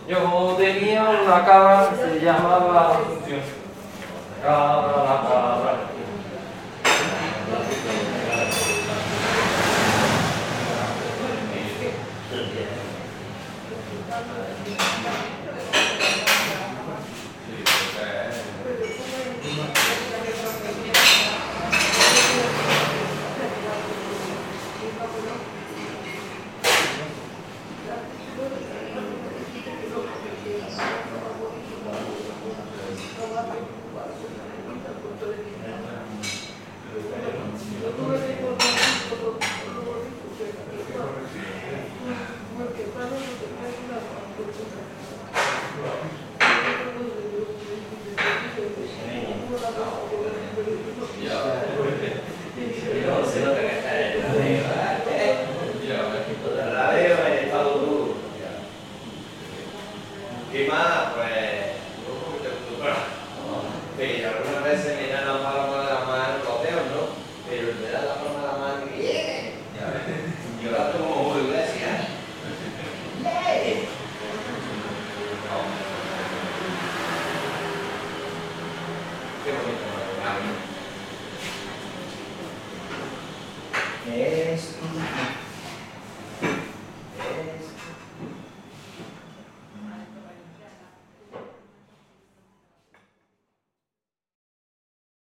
Yo tenía una cabra que se llamaba Asunción. Cabra, la cabra. ¿Qué más? Pues, un poquito de cultura. Pero algunas veces me dan la palma de la mano los dedos, ¿no? Pero me da la palma de la mano y ¡yeah! Yo la tomo como iglesia. ¡Yeah! Qué bonito, ¿no? Es